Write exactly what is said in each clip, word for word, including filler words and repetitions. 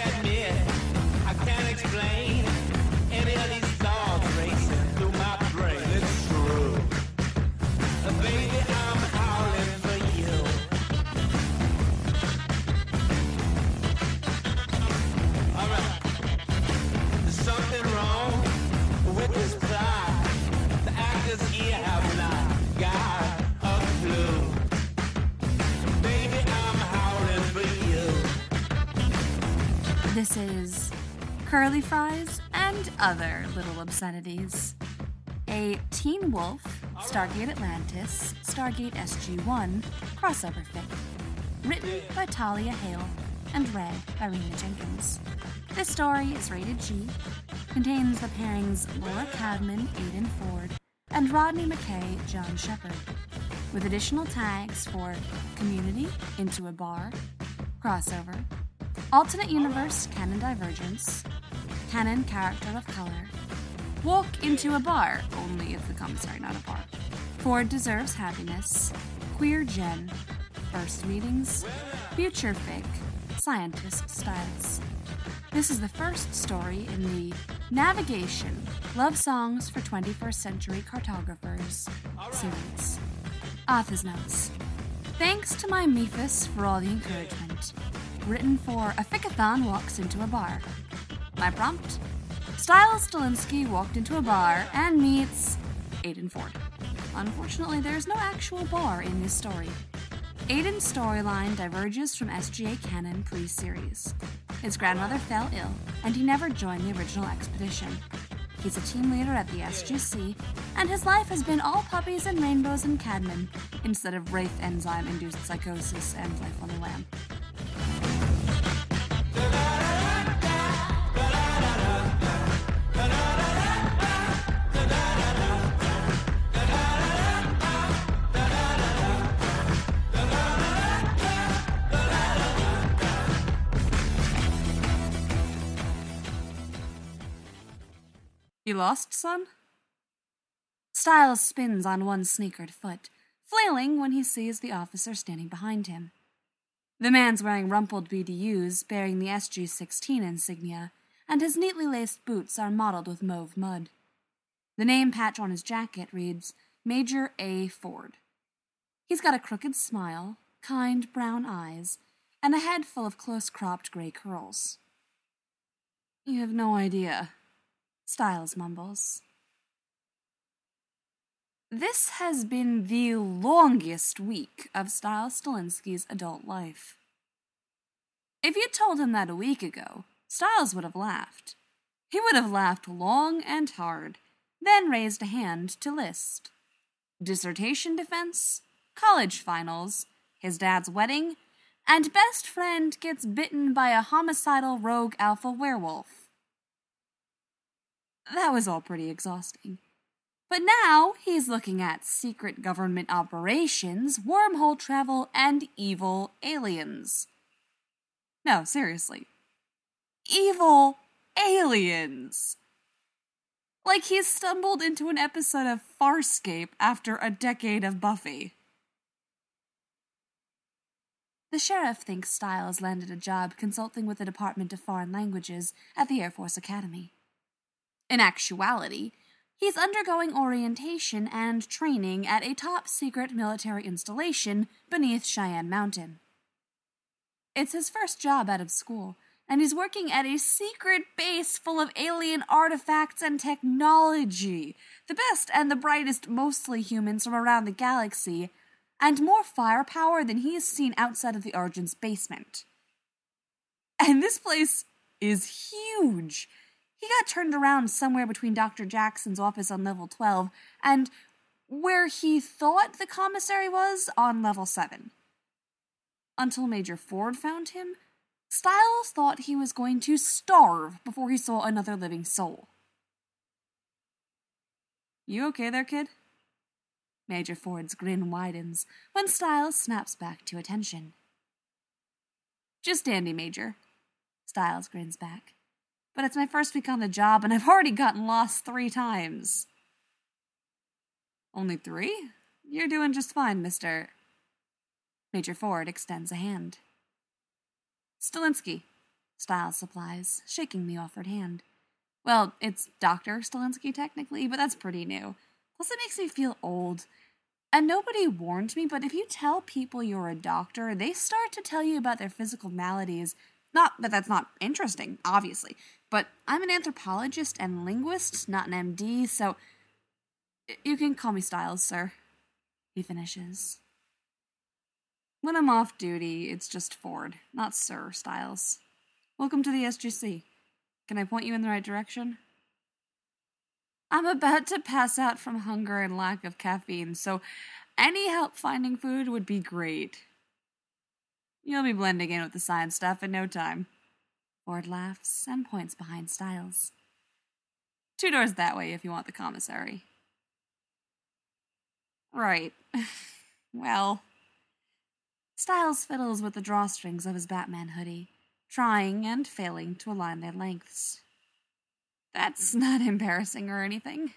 admit, I can't explain any of these thoughts racing through my brain. It's true. Uh, baby, I'm howling for you. Alright. There's something wrong with this plot. The actors here have not got a clue. Baby, I'm howling for you. This is Curly Fries and Other Little Obscenities, a Teen Wolf, Stargate Atlantis, Stargate S G one crossover fic, written by Talia Hale and read by Rena Jenkins. This story is rated G, contains the pairings Laura Cadman, Aidan Ford, and Rodney McKay, John Shepard, with additional tags for Community, Into a Bar, Crossover, Alternate Universe, Canon Divergence, Canon Character of Color, Walk into a Bar, only if the commissary, not a bar, Ford Deserves Happiness, Queer Gen, First Meetings, Future Fic, Scientist Styles. This is the first story in the Navigation, Love Songs for twenty-first Century Cartographers series. Author's notes. Thanks to my Mephis for all the encouragement. Written for A Ficathon Walks into a Bar. My prompt? Styles Stilinski walked into a bar and meets Aidan Ford. Unfortunately, there's no actual bar in this story. Aidan's storyline diverges from S G A canon pre-series. His grandmother fell ill, and he never joined the original expedition. He's a team leader at the S G C, and his life has been all puppies and rainbows and Cadman, instead of Wraith enzyme-induced psychosis and life on the lam. You lost, son? Styles spins on one sneakered foot, flailing when he sees the officer standing behind him. The man's wearing rumpled B D Us bearing the S G sixteen insignia, and his neatly laced boots are mottled with mauve mud. The name patch on his jacket reads Major A. Ford. He's got a crooked smile, kind brown eyes, and a head full of close-cropped gray curls. You have no idea, Styles mumbles. This has been the longest week of Styles Stilinski's adult life. If you'd told him that a week ago, Styles would have laughed. He would have laughed long and hard, then raised a hand to list. Dissertation defense, college finals, his dad's wedding, and best friend gets bitten by a homicidal rogue alpha werewolf. That was all pretty exhausting. But now he's looking at secret government operations, wormhole travel, and evil aliens. No, seriously. Evil aliens! Like he's stumbled into an episode of Farscape after a decade of Buffy. The sheriff thinks Styles landed a job consulting with the Department of Foreign Languages at the Air Force Academy. In actuality, he's undergoing orientation and training at a top-secret military installation beneath Cheyenne Mountain. It's his first job out of school, and he's working at a secret base full of alien artifacts and technology, the best and the brightest mostly humans from around the galaxy, and more firepower than he has seen outside of the Argent's basement. And this place is huge. He got turned around somewhere between Doctor Jackson's office on level twelve and where he thought the commissary was on level seven. Until Major Ford found him, Styles thought he was going to starve before he saw another living soul. You okay there, kid? Major Ford's grin widens when Styles snaps back to attention. Just dandy, Major. Styles grins back. But it's my first week on the job, and I've already gotten lost three times. Only three? You're doing just fine, Mister Major Ford extends a hand. Stilinski, Styles supplies, shaking the offered hand. Well, it's Doctor Stalinsky technically, but that's pretty new. Plus it makes me feel old. And nobody warned me, but if you tell people you're a doctor, they start to tell you about their physical maladies. Not that that's not interesting, obviously, but I'm an anthropologist and linguist, not an M D, so you can call me Styles, sir. He finishes. When I'm off duty, it's just Ford, not Sir Styles. Welcome to the S G C. Can I point you in the right direction? I'm about to pass out from hunger and lack of caffeine, so any help finding food would be great. You'll be blending in with the science stuff in no time. Ford laughs and points behind Styles. Two doors that way if you want the commissary. Right. Well... Styles fiddles with the drawstrings of his Batman hoodie, trying and failing to align their lengths. That's not embarrassing or anything.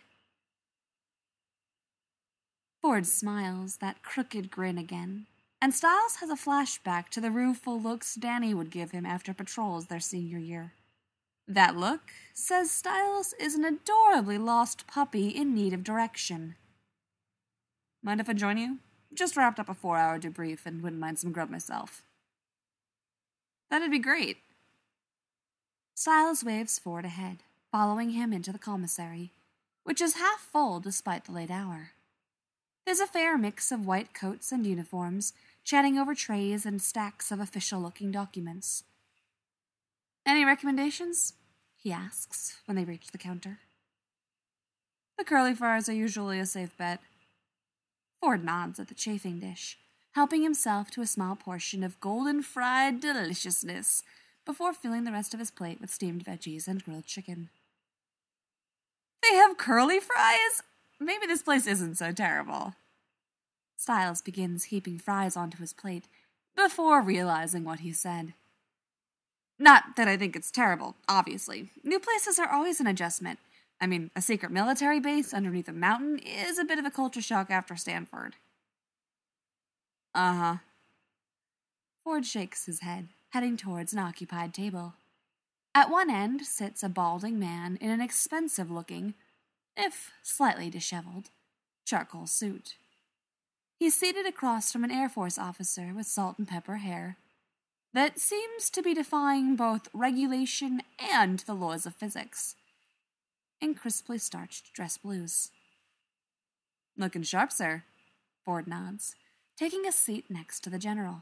Ford smiles, that crooked grin again, and Styles has a flashback to the rueful looks Danny would give him after patrols their senior year. That look, says Styles, is an adorably lost puppy in need of direction. Mind if I join you? Just wrapped up a four-hour debrief and wouldn't mind some grub myself. That'd be great. Styles waves Ford ahead, following him into the commissary, which is half full despite the late hour. There's a fair mix of white coats and uniforms, chatting over trays and stacks of official-looking documents. Any recommendations? He asks when they reach the counter. The curly fries are usually a safe bet. Ford nods at the chafing dish, helping himself to a small portion of golden-fried deliciousness before filling the rest of his plate with steamed veggies and grilled chicken. They have curly fries? Maybe this place isn't so terrible. Styles begins heaping fries onto his plate before realizing what he said. Not that I think it's terrible, obviously. New places are always an adjustment. I mean, a secret military base underneath a mountain is a bit of a culture shock after Stanford. Uh-huh. Ford shakes his head, heading towards an occupied table. At one end sits a balding man in an expensive-looking, if slightly disheveled, charcoal suit. He's seated across from an Air Force officer with salt and pepper hair that seems to be defying both regulation and the laws of physics. In crisply starched dress blues. Looking sharp, sir, Ford nods, taking a seat next to the general.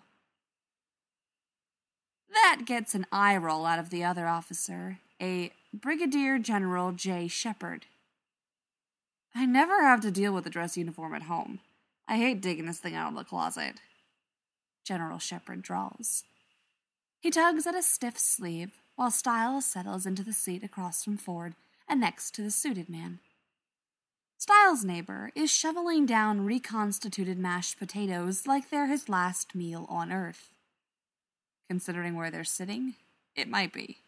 That gets an eye roll out of the other officer, a Brigadier General J. Shepard. I never have to deal with a dress uniform at home. I hate digging this thing out of the closet. General Shepard drawls. He tugs at a stiff sleeve while Styles settles into the seat across from Ford and next to the suited man. Styles' neighbor is shoveling down reconstituted mashed potatoes like they're his last meal on Earth. Considering where they're sitting, it might be.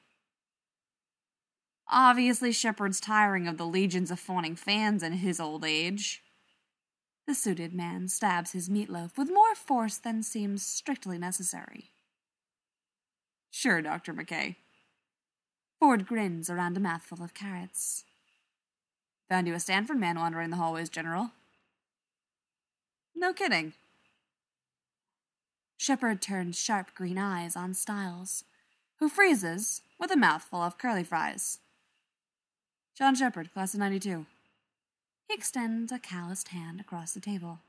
Obviously, Shepard's tiring of the legions of fawning fans in his old age. The suited man stabs his meatloaf with more force than seems strictly necessary. Sure, Doctor McKay. Ford grins around a mouthful of carrots. Found you a Stanford man wandering the hallways, General. No kidding. Shepard turns sharp green eyes on Styles, who freezes with a mouthful of curly fries. John Shepard, class of ninety-two. He extends a calloused hand across the table.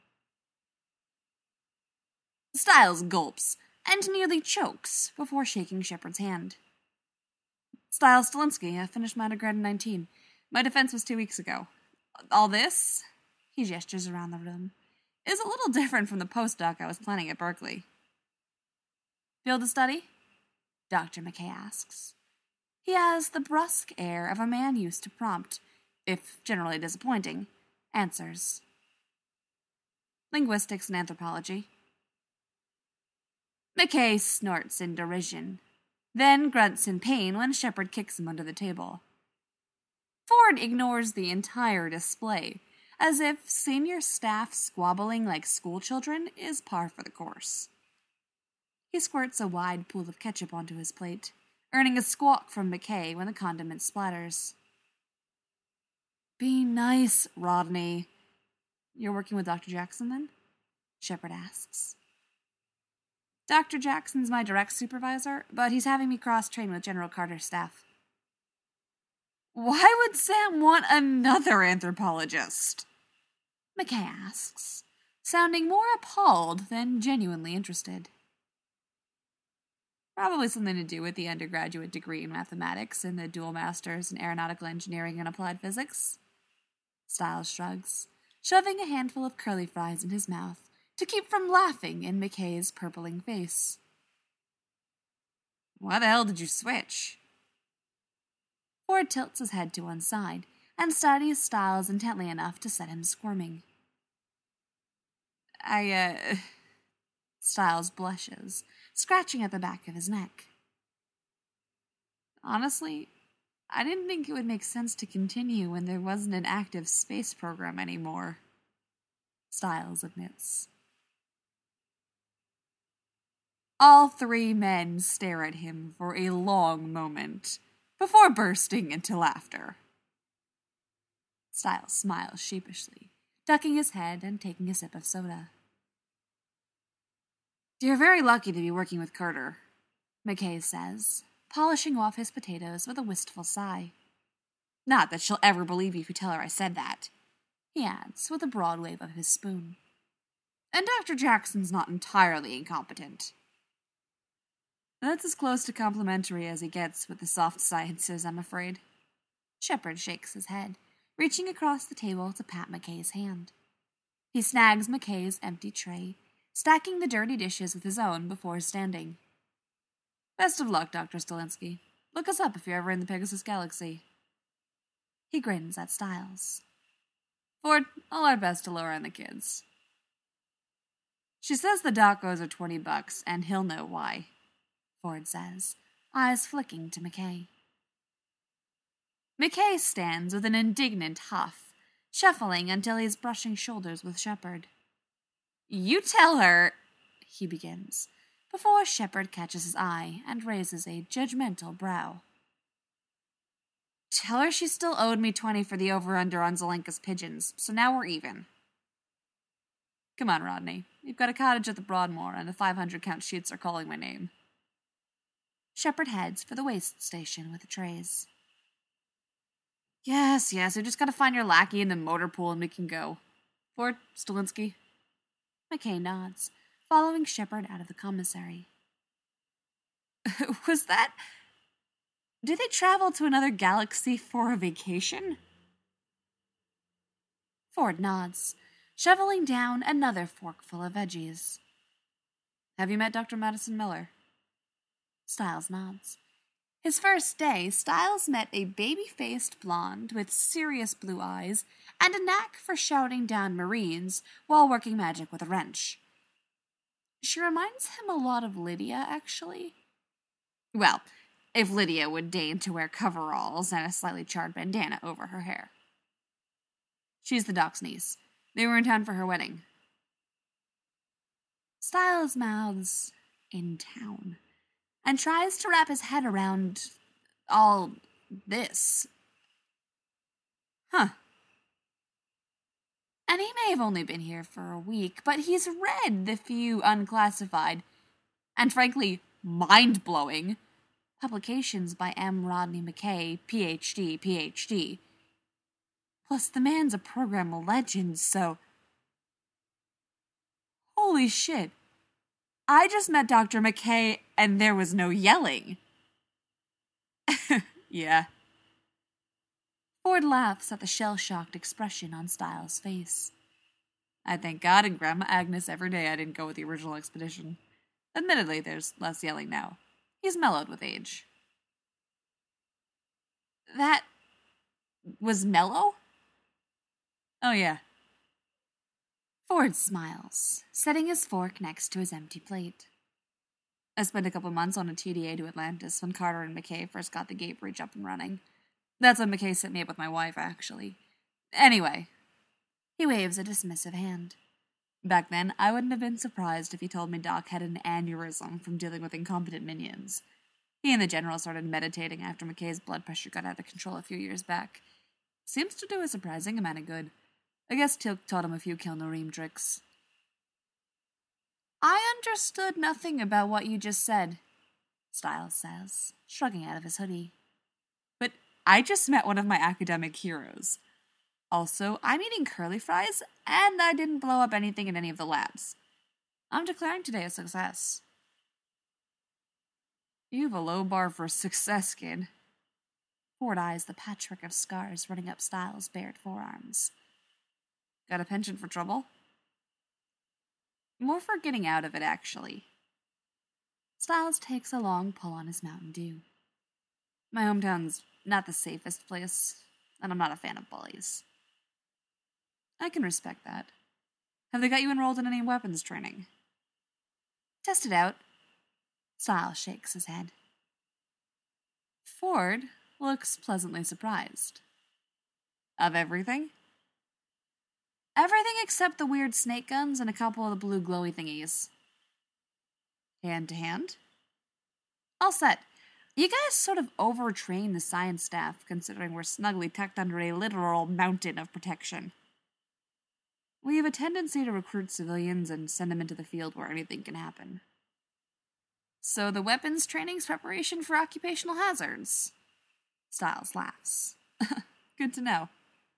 Styles gulps and nearly chokes before shaking Shepard's hand. Styles Stalinsky, I finished my undergrad in nineteen. My defense was two weeks ago. All this, he gestures around the room, is a little different from the postdoc I was planning at Berkeley. Field of study? Doctor McKay asks. He has the brusque air of a man used to prompt, if generally disappointing, answers. Linguistics and anthropology. McKay snorts in derision, then grunts in pain when Shepard kicks him under the table. Ford ignores the entire display, as if senior staff squabbling like schoolchildren is par for the course. He squirts a wide pool of ketchup onto his plate, earning a squawk from McKay when the condiment splatters. Be nice, Rodney. You're working with Doctor Jackson, then? Shepard asks. Doctor Jackson's my direct supervisor, but he's having me cross-train with General Carter's staff. Why would Sam want another anthropologist? McKay asks, sounding more appalled than genuinely interested. Probably something to do with the undergraduate degree in mathematics and the dual masters in aeronautical engineering and applied physics. Styles shrugs, shoving a handful of curly fries in his mouth to keep from laughing in McKay's purpling face. Why the hell did you switch? Ford tilts his head to one side and studies Styles intently enough to set him squirming. I, uh... Styles blushes, scratching at the back of his neck. Honestly, I didn't think it would make sense to continue when there wasn't an active space program anymore, Styles admits. All three men stare at him for a long moment, before bursting into laughter. Styles smiles sheepishly, ducking his head and taking a sip of soda. You're very lucky to be working with Carter, McKay says, polishing off his potatoes with a wistful sigh. Not that she'll ever believe you if you tell her I said that, he adds with a broad wave of his spoon. And Doctor Jackson's not entirely incompetent. That's as close to complimentary as he gets with the soft sciences, I'm afraid. Shepard shakes his head, reaching across the table to pat McKay's hand. He snags McKay's empty tray, stacking the dirty dishes with his own before standing. Best of luck, Doctor Stilinski. Look us up if you're ever in the Pegasus Galaxy. He grins at Styles. Ford, all our best to Laura and the kids. She says the doc owes her twenty bucks, and he'll know why, Ford says, eyes flicking to McKay. McKay stands with an indignant huff, shuffling until he's brushing shoulders with Shepard. You tell her, he begins, before Shepard catches his eye and raises a judgmental brow. Tell her she still owed me twenty for the over-under on Zelenka's pigeons, so now we're even. Come on, Rodney. You've got a cottage at the Broadmoor, and the five hundred count sheets are calling my name. Shepard heads for the waste station with the trays. Yes, yes, we just gotta find your lackey in the motor pool and we can go. Ford, Stilinski. McKay nods, following Shepard out of the commissary. Was that... Did they travel to another galaxy for a vacation? Ford nods, shoveling down another forkful of veggies. Have you met Doctor Madison Miller? Styles nods. His first day, Styles met a baby-faced blonde with serious blue eyes and a knack for shouting down Marines while working magic with a wrench. She reminds him a lot of Lydia, actually. Well, if Lydia would deign to wear coveralls and a slightly charred bandana over her hair. She's the doc's niece. They were in town for her wedding. Styles mouths, in town, and tries to wrap his head around all this. Huh. And he may have only been here for a week, but he's read the few unclassified, and frankly, mind-blowing, publications by M. Rodney McKay, P H D, P H D. Plus, the man's a program legend, so... Holy shit. I just met Doctor McKay, and there was no yelling. Yeah. Ford laughs at the shell-shocked expression on Styles' face. I thank God and Grandma Agnes every day I didn't go with the original expedition. Admittedly, there's less yelling now. He's mellowed with age. That was mellow? Oh, yeah. Ford smiles, setting his fork next to his empty plate. I spent a couple months on a T D A to Atlantis when Carter and McKay first got the gate breach up and running. That's when McKay set me up with my wife, actually. Anyway, he waves a dismissive hand. Back then, I wouldn't have been surprised if he told me Doc had an aneurysm from dealing with incompetent minions. He and the general started meditating after McKay's blood pressure got out of control a few years back. Seems to do a surprising amount of good. I guess Tilk taught him a few Kilnareem tricks. I understood nothing about what you just said, Styles says, shrugging out of his hoodie. But I just met one of my academic heroes. Also, I'm eating curly fries, and I didn't blow up anything in any of the labs. I'm declaring today a success. You have a low bar for success, kid. Ford eyes the patchwork of scars running up Styles' bared forearms. Got a penchant for trouble? More for getting out of it, actually. Styles takes a long pull on his Mountain Dew. My hometown's not the safest place, and I'm not a fan of bullies. I can respect that. Have they got you enrolled in any weapons training? Test it out. Styles shakes his head. Ford looks pleasantly surprised. Of everything? Everything except the weird snake guns and a couple of the blue glowy thingies. Hand to hand? All set. You guys sort of overtrain the science staff, considering we're snugly tucked under a literal mountain of protection. We have a tendency to recruit civilians and send them into the field where anything can happen. So the weapons training's preparation for occupational hazards. Styles laughs. Good to know.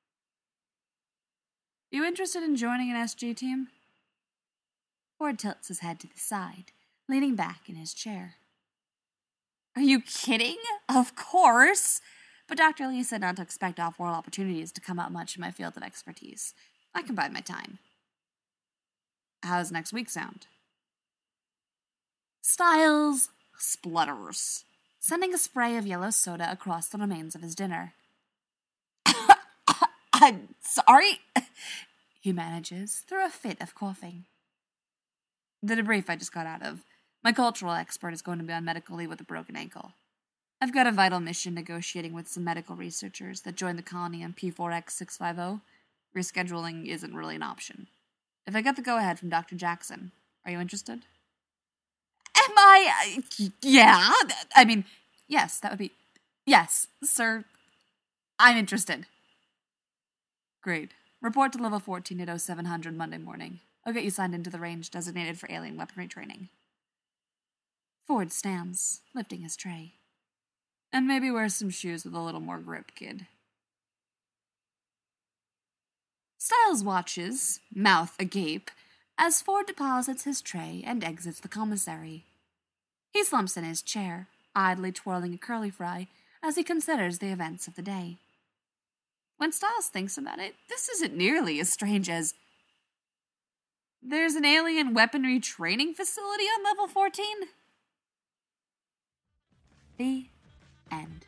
You interested in joining an S G team? Ford tilts his head to the side, leaning back in his chair. Are you kidding? Of course! But Doctor Lee said not to expect off-world opportunities to come out much in my field of expertise. I can bide my time. How's next week sound? Styles splutters, sending a spray of yellow soda across the remains of his dinner. I'm sorry, he manages through a fit of coughing. The debrief I just got out of. My cultural expert is going to be on medical leave with a broken ankle. I've got a vital mission negotiating with some medical researchers that joined the colony on P four X six fifty. Rescheduling isn't really an option. If I get the go-ahead from Doctor Jackson, are you interested? Am I? Uh, yeah. I mean, yes, that would be... Yes, sir. I'm interested. Great. Report to level fourteen at oh seven hundred Monday morning. I'll get you signed into the range designated for alien weaponry training. Ford stands, lifting his tray. And maybe wear some shoes with a little more grip, kid. Styles watches, mouth agape, as Ford deposits his tray and exits the commissary. He slumps in his chair, idly twirling a curly fry as he considers the events of the day. When Styles thinks about it, this isn't nearly as strange as... There's an alien weaponry training facility on level fourteen? The end.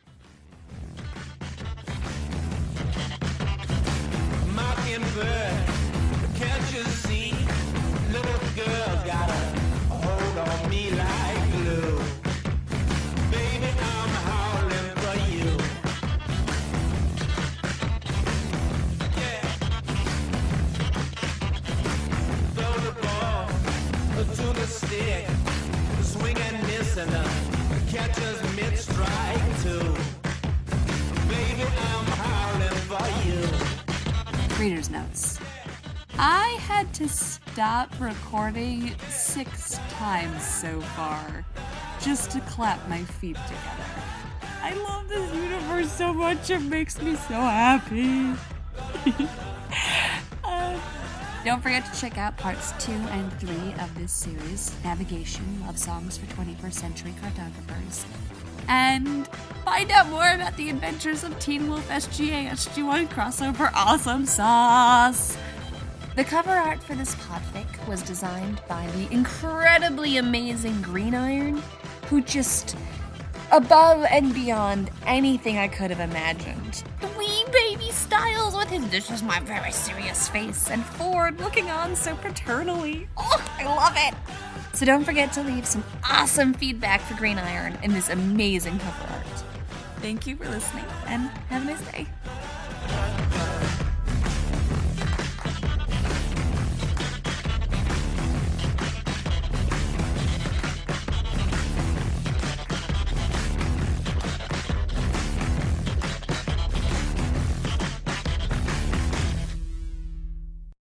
Mockingbird, can't you see? Little girl got a hold on me like glue. Baby, I'm howling for you. Yeah. Throw the ball to the stick, swing and miss, and the catcher's mid-strike too. Baby, I'm howling for you. Reader's notes. I had to stop recording six times so far just to clap my feet together. I love this universe so much, it makes me so happy. uh, don't forget to check out parts two and three of this series, Navigation, Love Songs for twenty-first Century Cartographers. And find out more about the adventures of Teen Wolf S G A S G one crossover awesome sauce. The cover art for this podfic was designed by the incredibly amazing Green Iron, who just above and beyond anything I could have imagined. Wee baby Styles with his "this is my very serious" face, and Ford looking on so paternally. Oh, I love it! So don't forget to leave some awesome feedback for Green Iron in this amazing cover art. Thank you for listening, and have a nice day.